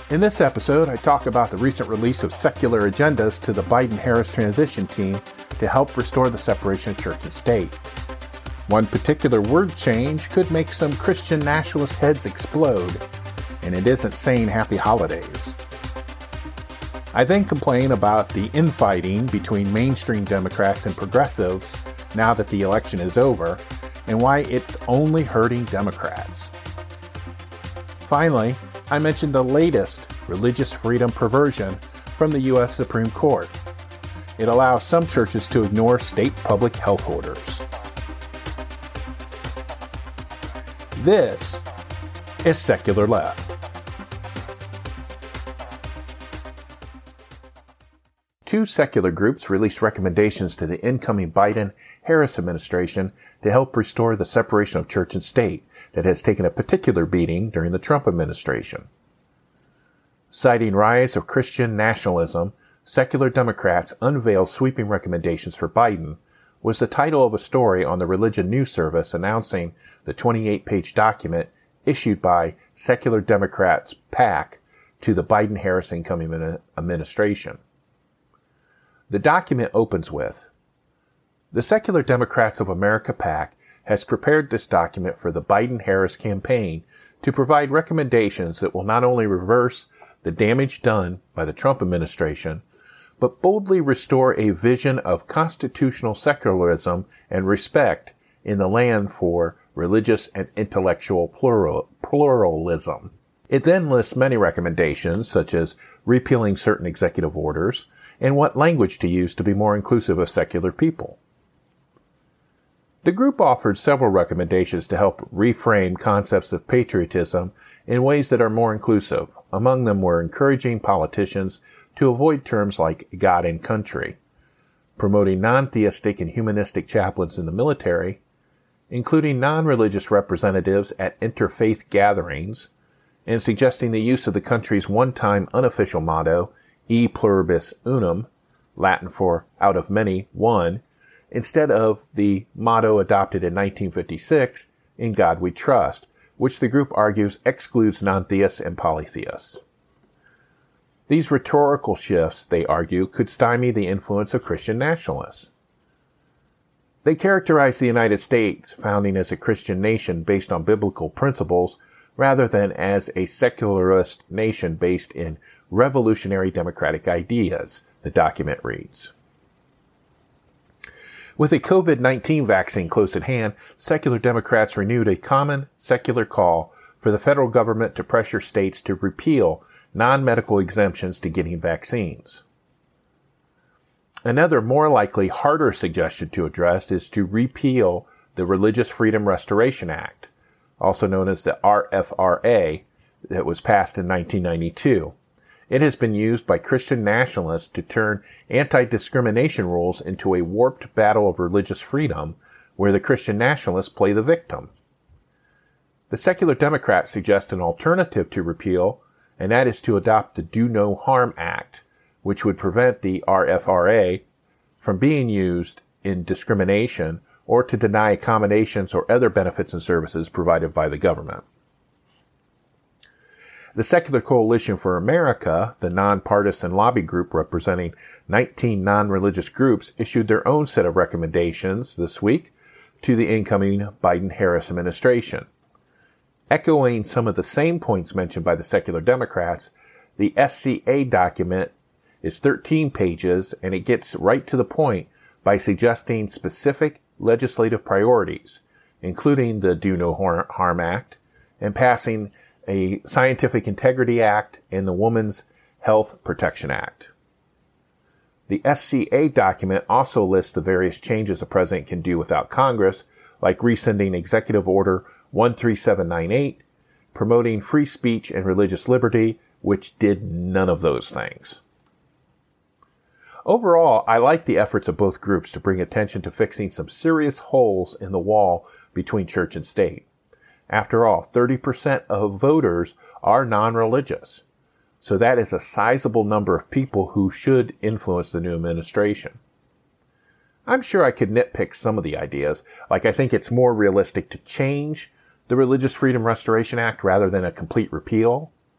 In this episode, I talk about the recent release of secular agendas to the Biden-Harris transition team to help restore the separation of church and state. One particular word change could make some Christian nationalist heads explode, and it isn't saying happy holidays. I then complain about the infighting between mainstream Democrats and progressives now that the election is over, and why it's only hurting Democrats. Finally, I mentioned the latest religious freedom perversion from the U.S. Supreme Court. It allows some churches to ignore state public health orders. This is Secular Left. Two secular groups released recommendations to the incoming Biden-Harris administration to help restore the separation of church and state that has taken a particular beating during the Trump administration. Citing rise of Christian nationalism, secular Democrats unveiled sweeping recommendations for Biden was the title of a story on the Religion News Service announcing the 28-page document issued by secular Democrats PAC to the Biden-Harris incoming administration. The document opens with, "The Secular Democrats of America PAC has prepared this document for the Biden-Harris campaign to provide recommendations that will not only reverse the damage done by the Trump administration, but boldly restore a vision of constitutional secularism and respect in the land for religious and intellectual pluralism." It then lists many recommendations, such as repealing certain executive orders, and what language to use to be more inclusive of secular people. The group offered several recommendations to help reframe concepts of patriotism in ways that are more inclusive. Among them were encouraging politicians to avoid terms like God and country, promoting non-theistic and humanistic chaplains in the military, including non-religious representatives at interfaith gatherings, and suggesting the use of the country's one-time unofficial motto, E pluribus unum, Latin for out of many, one, instead of the motto adopted in 1956, In God We Trust, which the group argues excludes non-theists and polytheists. These rhetorical shifts, they argue, could stymie the influence of Christian nationalists. They characterize the United States founding as a Christian nation based on biblical principles rather than as a secularist nation based in revolutionary democratic ideas, the document reads. With a COVID-19 vaccine close at hand, secular Democrats renewed a common secular call for the federal government to pressure states to repeal non-medical exemptions to getting vaccines. Another more likely harder suggestion to address is to repeal the Religious Freedom Restoration Act, also known as the RFRA, that was passed in 1992. It has been used by Christian nationalists to turn anti-discrimination rules into a warped battle of religious freedom where the Christian nationalists play the victim. The secular Democrats suggest an alternative to repeal, and that is to adopt the Do No Harm Act, which would prevent the RFRA from being used in discrimination or to deny accommodations or other benefits and services provided by the government. The Secular Coalition for America, the nonpartisan lobby group representing 19 non-religious groups, issued their own set of recommendations this week to the incoming Biden-Harris administration. Echoing some of the same points mentioned by the secular Democrats, the SCA document is 13 pages and it gets right to the point by suggesting specific legislative priorities, including the Do No Harm Act and passing a Scientific Integrity Act and the Women's Health Protection Act. The SCA document also lists the various changes the president can do without Congress, like rescinding Executive Order 13798, promoting free speech and religious liberty, which did none of those things. Overall, I like the efforts of both groups to bring attention to fixing some serious holes in the wall between church and state. After all, 30% of voters are non-religious, so that is a sizable number of people who should influence the new administration. I'm sure I could nitpick some of the ideas, like I think it's more realistic to change the Religious Freedom Restoration Act rather than a complete repeal.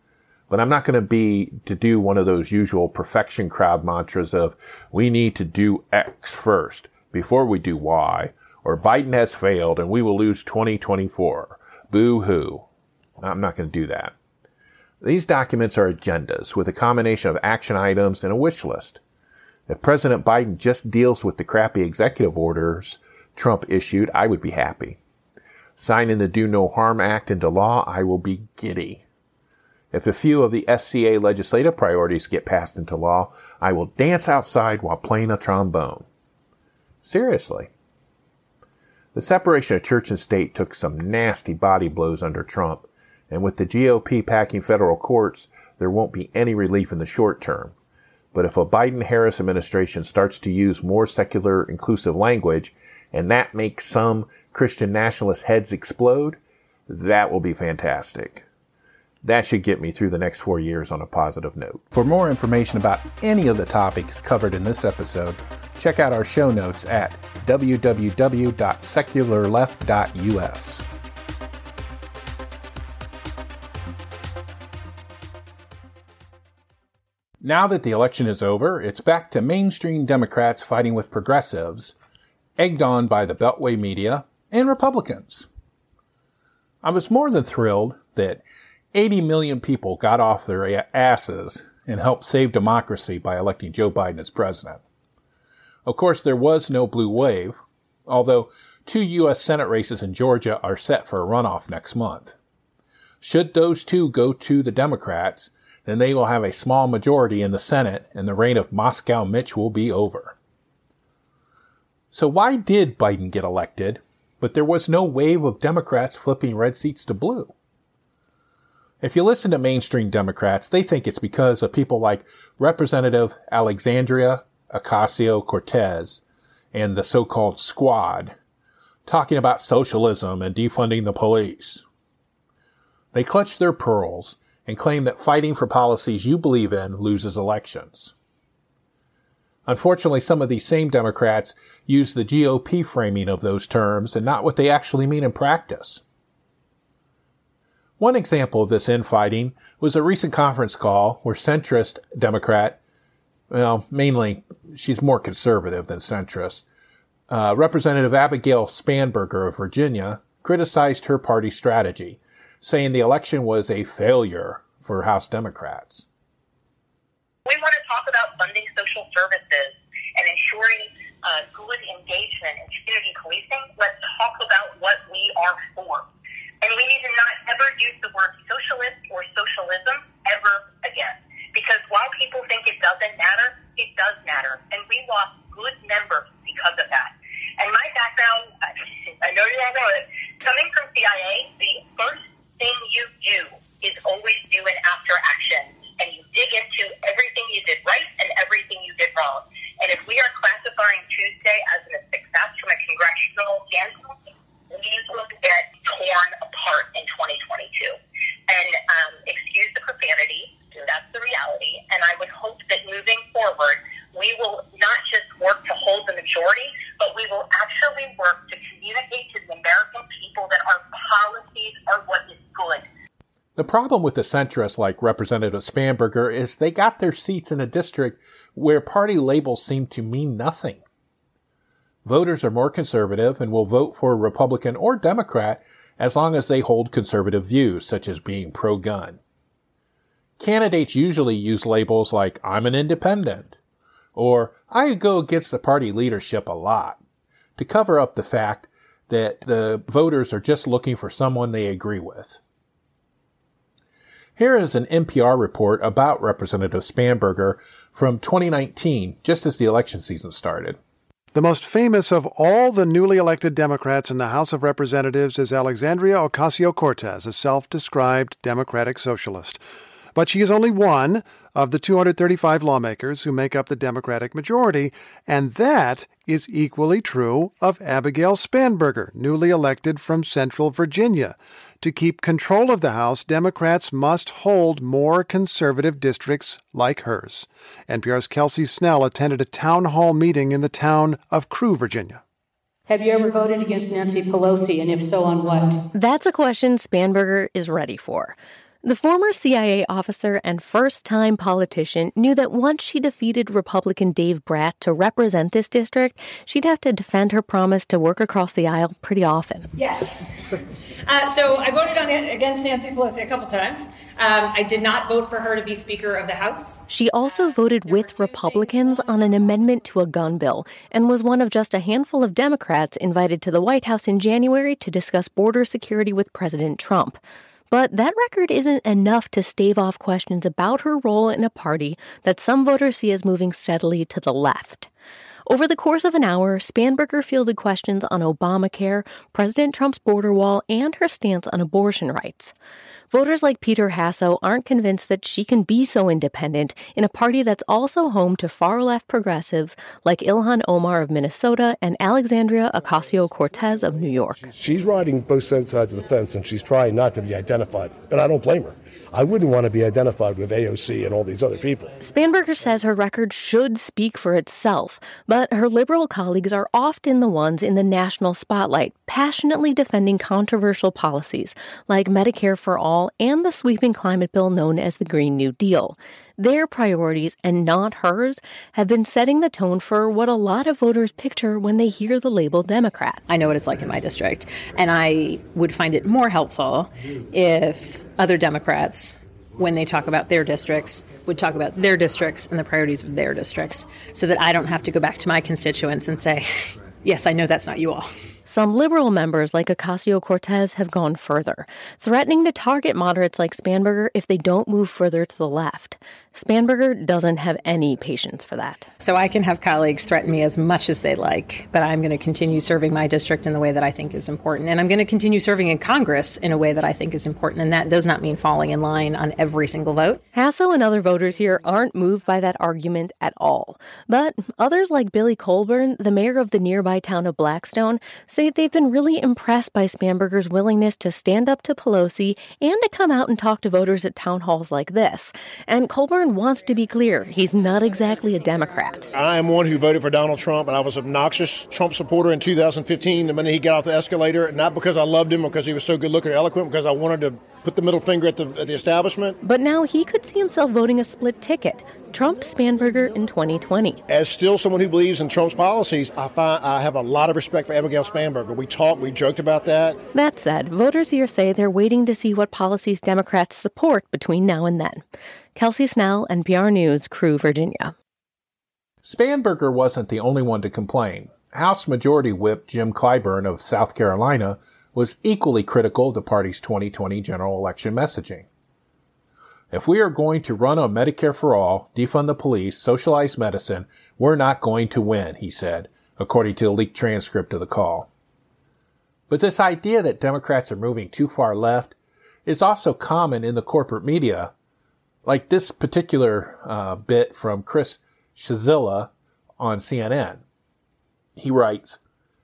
But I'm not going to do one of those usual perfection crowd mantras of, we need to do X first before we do Y, or Biden has failed and we will lose 2024. Boo-hoo. I'm not going to do that. These documents are agendas with a combination of action items and a wish list. If President Biden just deals with the crappy executive orders Trump issued, I would be happy. Signing the Do No Harm Act into law, I will be giddy. If a few of the SCA legislative priorities get passed into law, I will dance outside while playing a trombone. Seriously. The separation of church and state took some nasty body blows under Trump, and with the GOP packing federal courts, there won't be any relief in the short term. But if a Biden-Harris administration starts to use more secular, inclusive language, and that makes some Christian nationalist heads explode, that will be fantastic. That should get me through the next 4 years on a positive note. For more information about any of the topics covered in this episode, check out our show notes at www.secularleft.us. Now that the election is over, it's back to mainstream Democrats fighting with progressives, egged on by the Beltway media and Republicans. I was more than thrilled that 80 million people got off their asses and helped save democracy by electing Joe Biden as president. Of course, there was no blue wave, although 2 U.S. Senate races in Georgia are set for a runoff next month. Should those 2 go to the Democrats, then they will have a small majority in the Senate and the reign of Moscow Mitch will be over. So why did Biden get elected, but there was no wave of Democrats flipping red seats to blue? If you listen to mainstream Democrats, they think it's because of people like Representative Alexandria Ocasio-Cortez and the so-called Squad talking about socialism and defunding the police. They clutch their pearls and claim that fighting for policies you believe in loses elections. Unfortunately, some of these same Democrats use the GOP framing of those terms and not what they actually mean in practice. One example of this infighting was a recent conference call where centrist Democrat, mainly she's more conservative than centrist, Representative Abigail Spanberger of Virginia criticized her party's strategy, saying the election was a failure for House Democrats. We want to talk about funding social services and ensuring good engagement in community policing. Let's talk about what we are for. And we need to not ever use the word socialist or socialism ever again. Because while people think it doesn't matter, it does matter. And we lost good members because of that. And my background, I know you all know it, coming from CIA, the first thing you do is always do an after action. And you dig into everything you did right and everything you did wrong. And if we are classifying Tuesday as a success from a congressional standpoint, we will get torn apart in 2022. And excuse the profanity, that's the reality. And I would hope that moving forward, we will not just work to hold the majority, but we will actually work to communicate to the American people that our policies are what is good. The problem with the centrists like Representative Spanberger is they got their seats in a district where party labels seem to mean nothing. Voters are more conservative and will vote for a Republican or Democrat as long as they hold conservative views, such as being pro-gun. Candidates usually use labels like, I'm an independent, or I go against the party leadership a lot, to cover up the fact that the voters are just looking for someone they agree with. Here is an NPR report about Representative Spanberger from 2019, just as the election season started. The most famous of all the newly elected Democrats in the House of Representatives is Alexandria Ocasio-Cortez, a self-described Democratic socialist. But she is only one of the 235 lawmakers who make up the Democratic majority, and that is equally true of Abigail Spanberger, newly elected from Central Virginia. To keep control of the House, Democrats must hold more conservative districts like hers. NPR's Kelsey Snell attended a town hall meeting in the town of Crewe, Virginia. Have you ever voted against Nancy Pelosi, and if so, on what? That's a question Spanberger is ready for. The former CIA officer and first-time politician knew that once she defeated Republican Dave Brat to represent this district, she'd have to defend her promise to work across the aisle pretty often. Yes. So I voted against Nancy Pelosi a couple times. I did not vote for her to be Speaker of the House. She also voted with Republicans on an amendment to a gun bill and was one of just a handful of Democrats invited to the White House in January to discuss border security with President Trump. But that record isn't enough to stave off questions about her role in a party that some voters see as moving steadily to the left. Over the course of an hour, Spanberger fielded questions on Obamacare, President Trump's border wall, and her stance on abortion rights. Voters like Peter Hasso aren't convinced that she can be so independent in a party that's also home to far-left progressives like Ilhan Omar of Minnesota and Alexandria Ocasio-Cortez of New York. She's riding both sides of the fence, and she's trying not to be identified, but I don't blame her. I wouldn't want to be identified with AOC and all these other people. Spanberger says her record should speak for itself, but her liberal colleagues are often the ones in the national spotlight, passionately defending controversial policies like Medicare for All and the sweeping climate bill known as the Green New Deal. Their priorities, and not hers, have been setting the tone for what a lot of voters picture when they hear the label Democrat. I know what it's like in my district, and I would find it more helpful if other Democrats, when they talk about their districts, would talk about their districts and the priorities of their districts, so that I don't have to go back to my constituents and say, yes, I know that's not you all. Some liberal members like Ocasio-Cortez have gone further, threatening to target moderates like Spanberger if they don't move further to the left. Spanberger doesn't have any patience for that. So I can have colleagues threaten me as much as they like, but I'm going to continue serving my district in the way that I think is important. And I'm going to continue serving in Congress in a way that I think is important. And that does not mean falling in line on every single vote. Hasso and other voters here aren't moved by that argument at all. But others like Billy Colburn, the mayor of the nearby town of Blackstone, say they've been really impressed by Spanberger's willingness to stand up to Pelosi and to come out and talk to voters at town halls like this. And Colburn wants to be clear, he's not exactly a Democrat. I am one who voted for Donald Trump, and I was an obnoxious Trump supporter in 2015 the minute he got off the escalator, not because I loved him or because he was so good-looking or eloquent, because I wanted to put the middle finger at the establishment. But now he could see himself voting a split ticket, Trump-Spanberger in 2020. As still someone who believes in Trump's policies, I have a lot of respect for Abigail Spanberger. We talked, we joked about that. That said, voters here say they're waiting to see what policies Democrats support between now and then. Kelsey Snell, NPR News, Crewe, Virginia. Spanberger wasn't the only one to complain. House Majority Whip Jim Clyburn of South Carolina was equally critical of the party's 2020 general election messaging. If we are going to run on Medicare for All, defund the police, socialize medicine, we're not going to win, he said, according to a leaked transcript of the call. But this idea that Democrats are moving too far left is also common in the corporate media, like this particular bit from Chris Cillizza on CNN. He writes,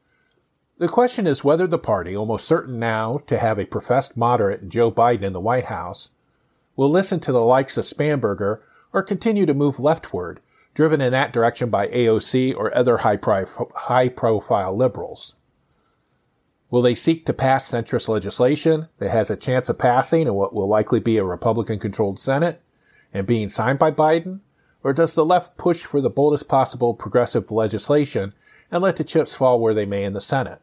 "The question is whether the party, almost certain now to have a professed moderate Joe Biden in the White House, will listen to the likes of Spanberger or continue to move leftward, driven in that direction by AOC or other high-profile liberals. Will they seek to pass centrist legislation that has a chance of passing in what will likely be a Republican-controlled Senate and being signed by Biden? Or does the left push for the boldest possible progressive legislation and let the chips fall where they may in the Senate?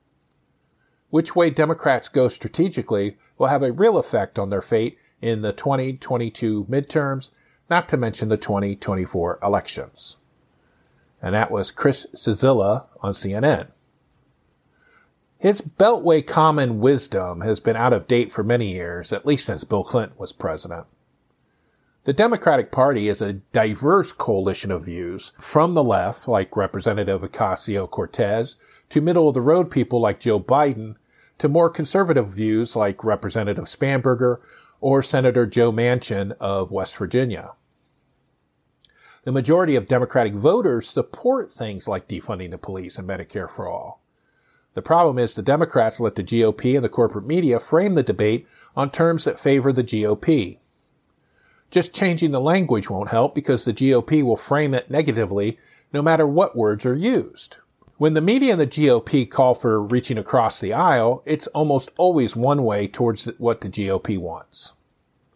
Which way Democrats go strategically will have a real effect on their fate in the 2022 midterms, not to mention the 2024 elections." And that was Chris Cillizza on CNN. His Beltway common wisdom has been out of date for many years, at least since Bill Clinton was president. The Democratic Party is a diverse coalition of views, from the left, like Representative Ocasio-Cortez, to middle-of-the-road people like Joe Biden, to more conservative views like Representative Spanberger or Senator Joe Manchin of West Virginia. The majority of Democratic voters support things like defunding the police and Medicare for All. The problem is the Democrats let the GOP and the corporate media frame the debate on terms that favor the GOP. Just changing the language won't help because the GOP will frame it negatively no matter what words are used. When the media and the GOP call for reaching across the aisle, it's almost always one way towards what the GOP wants.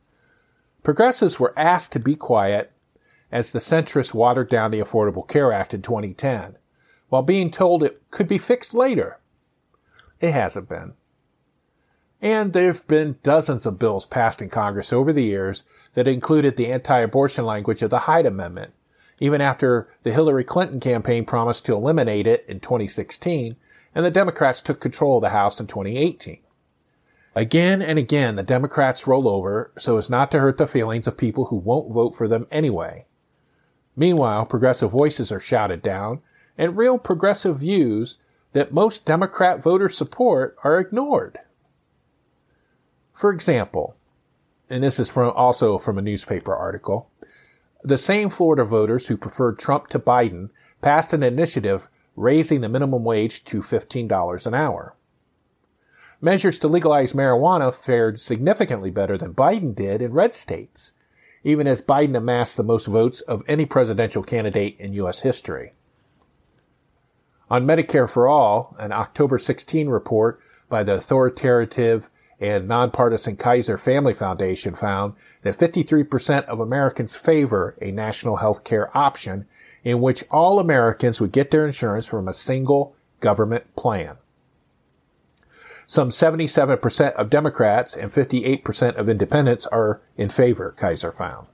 Progressives were asked to be quiet as the centrists watered down the Affordable Care Act in 2010, while being told it could be fixed later. It hasn't been. And there have been dozens of bills passed in Congress over the years that included the anti-abortion language of the Hyde Amendment, even after the Hillary Clinton campaign promised to eliminate it in 2016, and the Democrats took control of the House in 2018. Again and again, the Democrats roll over so as not to hurt the feelings of people who won't vote for them anyway. Meanwhile, progressive voices are shouted down, and real progressive views that most Democrat voters support are ignored. For example, and this is also from a newspaper article, the same Florida voters who preferred Trump to Biden passed an initiative raising the minimum wage to $15 an hour. Measures to legalize marijuana fared significantly better than Biden did in red states, even as Biden amassed the most votes of any presidential candidate in U.S. history. On Medicare for All, an October 16 report by the authoritative and nonpartisan Kaiser Family Foundation found that 53% of Americans favor a national health care option in which all Americans would get their insurance from a single government plan. Some 77% of Democrats and 58% of independents are in favor, Kaiser found.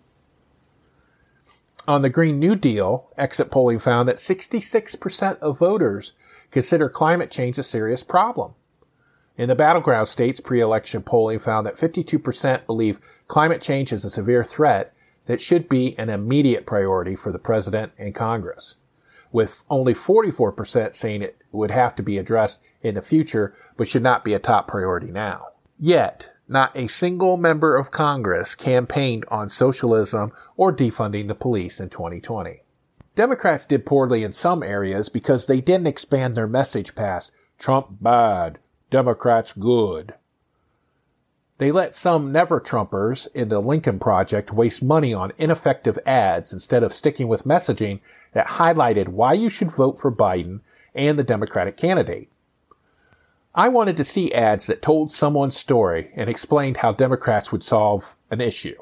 On the Green New Deal, exit polling found that 66% of voters consider climate change a serious problem. In the battleground states, pre-election polling found that 52% believe climate change is a severe threat that should be an immediate priority for the president and Congress, with only 44% saying it would have to be addressed in the future but should not be a top priority now. Yet, not a single member of Congress campaigned on socialism or defunding the police in 2020. Democrats did poorly in some areas because they didn't expand their message past Trump bad, Democrats good. They let some never-Trumpers in the Lincoln Project waste money on ineffective ads instead of sticking with messaging that highlighted why you should vote for Biden and the Democratic candidate. I wanted to see ads that told someone's story and explained how Democrats would solve an issue.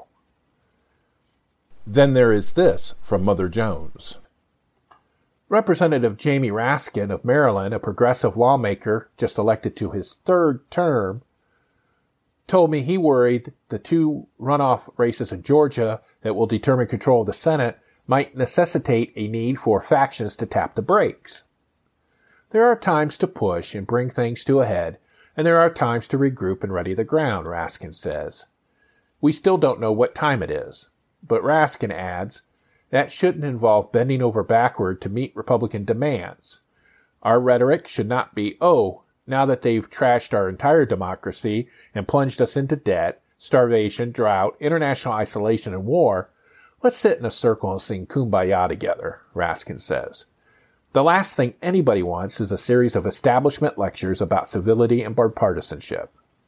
Then there is this from Mother Jones. Representative Jamie Raskin of Maryland, a progressive lawmaker just elected to his third term, told me he worried the two runoff races in Georgia that will determine control of the Senate might necessitate a need for factions to tap the brakes. There are times to push and bring things to a head, and there are times to regroup and ready the ground, Raskin says. We still don't know what time it is, but Raskin adds, that shouldn't involve bending over backward to meet Republican demands. Our rhetoric should not be, now that they've trashed our entire democracy and plunged us into debt, starvation, drought, international isolation, and war, let's sit in a circle and sing Kumbaya together, Raskin says. The last thing anybody wants is a series of establishment lectures about civility and bipartisanship.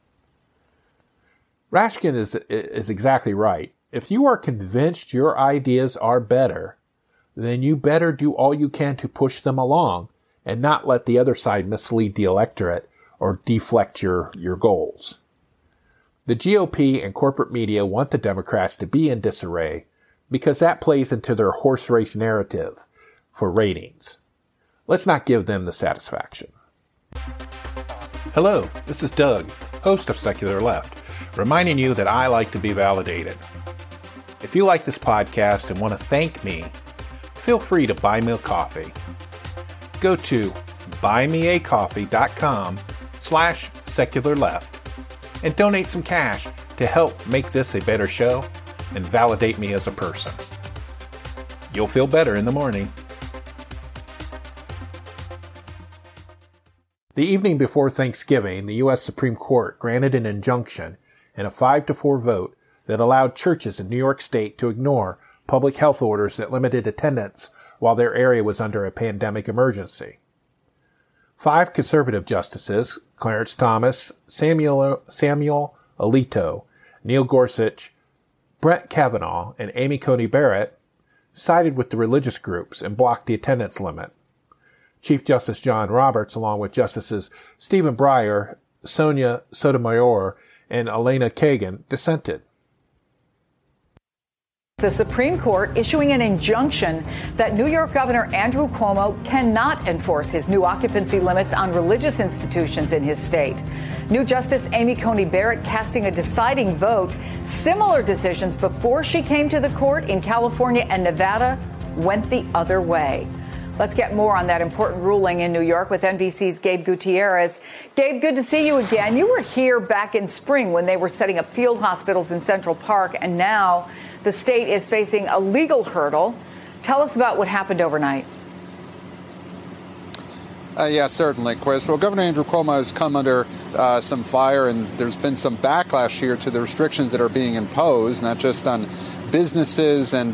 Raskin is exactly right. If you are convinced your ideas are better, then you better do all you can to push them along and not let the other side mislead the electorate or deflect your goals. The GOP and corporate media want the Democrats to be in disarray because that plays into their horse race narrative for ratings. Let's not give them the satisfaction. Hello, this is Doug, host of Secular Left, reminding you that I like to be validated. If you like this podcast and want to thank me, feel free to buy me a coffee. Go to buymeacoffee.com/secularleft and donate some cash to help make this a better show and validate me as a person. You'll feel better in the morning. The evening before Thanksgiving, the U.S. Supreme Court granted an injunction in a 5-4 vote that allowed churches in New York State to ignore public health orders that limited attendance while their area was under a pandemic emergency. 5 conservative justices, Clarence Thomas, Samuel Alito, Neil Gorsuch, Brett Kavanaugh, and Amy Coney Barrett, sided with the religious groups and blocked the attendance limit. Chief Justice John Roberts, along with Justices Stephen Breyer, Sonia Sotomayor, and Elena Kagan, dissented. The Supreme Court issuing an injunction that New York Governor Andrew Cuomo cannot enforce his new occupancy limits on religious institutions in his state. New Justice Amy Coney Barrett casting a deciding vote. Similar decisions before she came to the court in California and Nevada went the other way. Let's get more on that important ruling in New York with NBC's Gabe Gutierrez. Gabe, good to see you again. You were here back in spring when they were setting up field hospitals in Central Park, and now the state is facing a legal hurdle. Tell us about what happened overnight. Yeah, certainly, Chris. Well, Governor Andrew Cuomo has come under some fire, and there's been some backlash here to the restrictions that are being imposed, not just on businesses and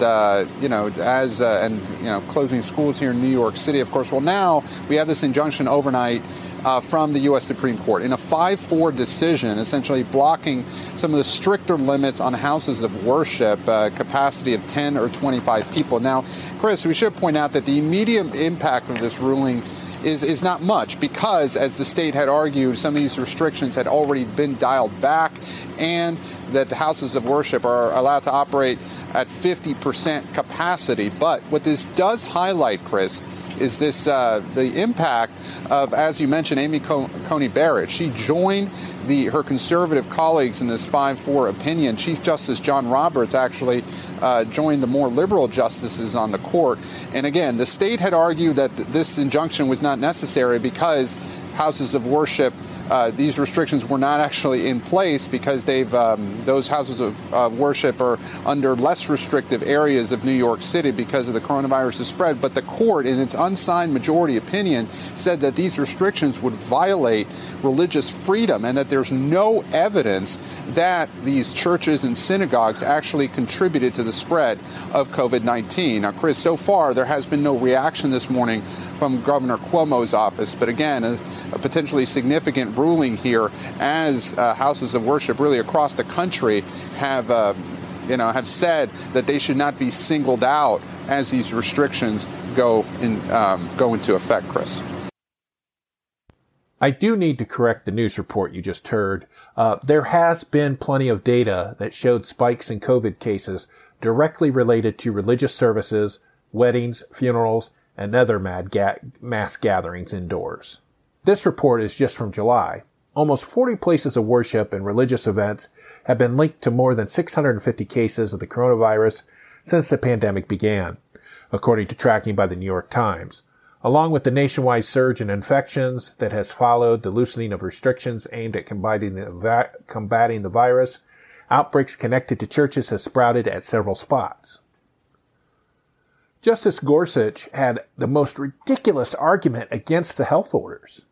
closing schools here in New York City, of course. Well, now we have this injunction overnight from the U.S. Supreme Court in a 5-4 decision, essentially blocking some of the stricter limits on houses of worship, capacity of 10 or 25 people. Now, Chris, we should point out that the immediate impact of this ruling is not much because, as the state had argued, some of these restrictions had already been dialed back and that the houses of worship are allowed to operate at 50% capacity. But what this does highlight, Chris, is this the impact of, as you mentioned, Amy Coney Barrett. She joined her conservative colleagues in this 5-4 opinion. Chief Justice John Roberts actually joined the more liberal justices on the court. And again, the state had argued that this injunction was not necessary because houses of worship, these restrictions were not actually in place because those houses of worship are under less restrictive areas of New York City because of the coronavirus spread. But the court, in its unsigned majority opinion, said that these restrictions would violate religious freedom and that there's no evidence that these churches and synagogues actually contributed to the spread of COVID-19. Now, Chris, so far there has been no reaction this morning from Governor Cuomo's office. But again, a potentially significant ruling here as houses of worship really across the country have said that they should not be singled out as these restrictions go into effect, Chris. I do need to correct the news report you just heard. There has been plenty of data that showed spikes in COVID cases directly related to religious services, weddings, funerals, and other mass gatherings indoors. This report is just from July. Almost 40 places of worship and religious events have been linked to more than 650 cases of the coronavirus since the pandemic began, according to tracking by the New York Times. Along with the nationwide surge in infections that has followed the loosening of restrictions aimed at combating the virus, outbreaks connected to churches have sprouted at several spots. Justice Gorsuch had the most ridiculous argument against the health orders.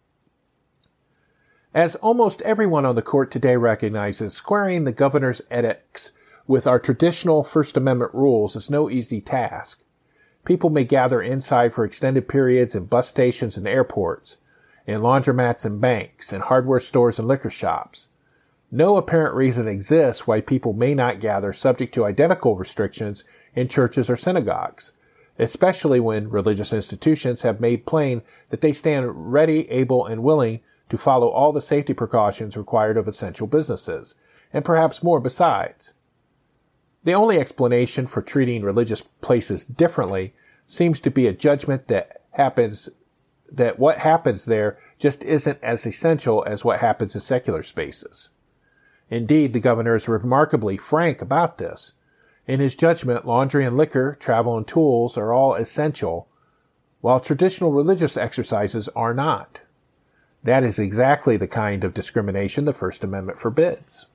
As almost everyone on the court today recognizes, squaring the governor's edicts with our traditional First Amendment rules is no easy task. People may gather inside for extended periods in bus stations and airports, in laundromats and banks, in hardware stores and liquor shops. No apparent reason exists why people may not gather subject to identical restrictions in churches or synagogues, especially when religious institutions have made plain that they stand ready, able, and willing to follow all the safety precautions required of essential businesses, and perhaps more besides. The only explanation for treating religious places differently seems to be a judgment that what happens there just isn't as essential as what happens in secular spaces. Indeed, the governor is remarkably frank about this. In his judgment, laundry and liquor, travel and tools are all essential, while traditional religious exercises are not. That is exactly the kind of discrimination the First Amendment forbids.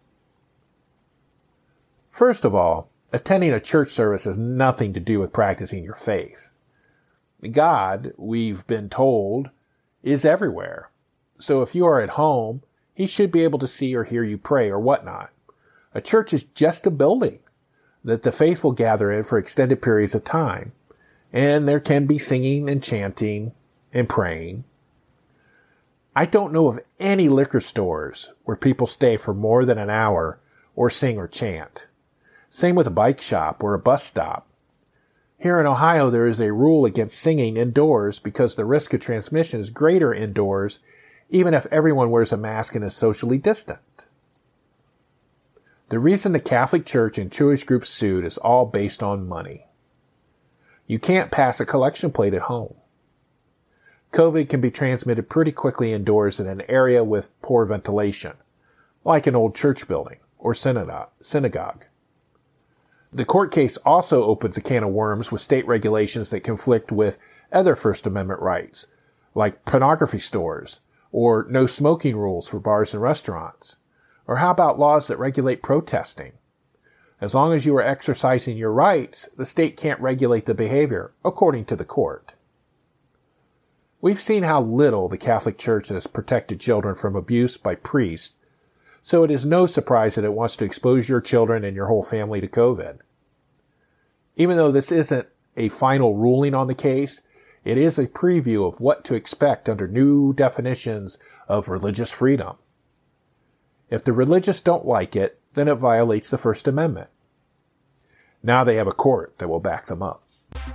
First of all, attending a church service has nothing to do with practicing your faith. God, we've been told, is everywhere. So if you are at home, he should be able to see or hear you pray or whatnot. A church is just a building that the faithful gather in for extended periods of time, and there can be singing and chanting and praying. I don't know of any liquor stores where people stay for more than an hour or sing or chant. Same with a bike shop or a bus stop. Here in Ohio, there is a rule against singing indoors because the risk of transmission is greater indoors, even if everyone wears a mask and is socially distant. The reason the Catholic Church and Jewish groups sued is all based on money. You can't pass a collection plate at home. COVID can be transmitted pretty quickly indoors in an area with poor ventilation, like an old church building or synagogue. The court case also opens a can of worms with state regulations that conflict with other First Amendment rights, like pornography stores or no smoking rules for bars and restaurants. Or how about laws that regulate protesting? As long as you are exercising your rights, the state can't regulate the behavior, according to the court. We've seen how little the Catholic Church has protected children from abuse by priests, so it is no surprise that it wants to expose your children and your whole family to COVID. Even though this isn't a final ruling on the case, it is a preview of what to expect under new definitions of religious freedom. If the religious don't like it, then it violates the First Amendment. Now they have a court that will back them up.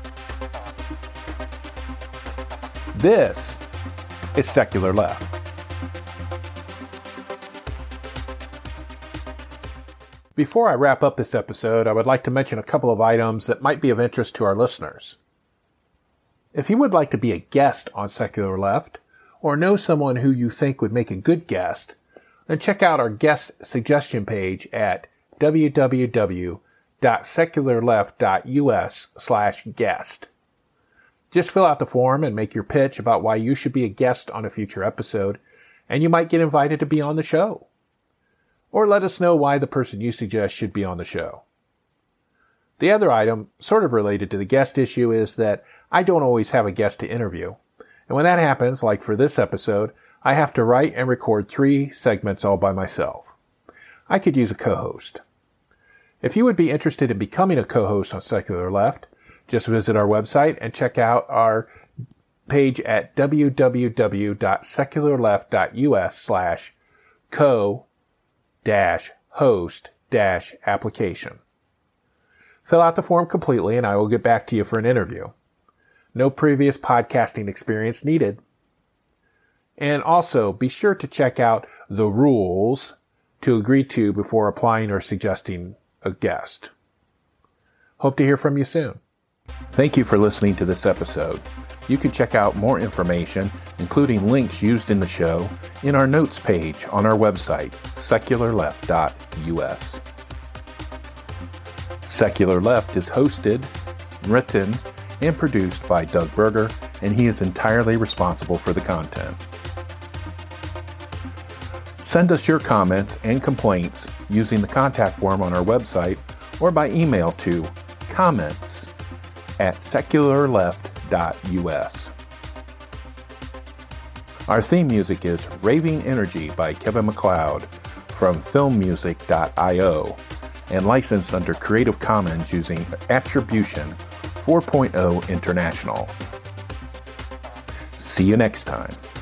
This is Secular Left. Before I wrap up this episode, I would like to mention a couple of items that might be of interest to our listeners. If you would like to be a guest on Secular Left, or know someone who you think would make a good guest, then check out our guest suggestion page at www.secularleft.us/guest. Just fill out the form and make your pitch about why you should be a guest on a future episode, and you might get invited to be on the show. Or let us know why the person you suggest should be on the show. The other item, sort of related to the guest issue, is that I don't always have a guest to interview. And when that happens, like for this episode, I have to write and record 3 segments all by myself. I could use a co-host. If you would be interested in becoming a co-host on Secular Left, just visit our website and check out our page at www.secularleft.us/co-host-application. Fill out the form completely and I will get back to you for an interview. No previous podcasting experience needed. And also, be sure to check out the rules to agree to before applying or suggesting a guest. Hope to hear from you soon. Thank you for listening to this episode. You can check out more information, including links used in the show, in our notes page on our website, secularleft.us. Secular Left is hosted, written, and produced by Doug Berger, and he is entirely responsible for the content. Send us your comments and complaints using the contact form on our website or by email to comments@secularleft.us. Our theme music is Raving Energy by Kevin MacLeod from filmmusic.io and licensed under Creative Commons using Attribution 4.0 International. See you next time.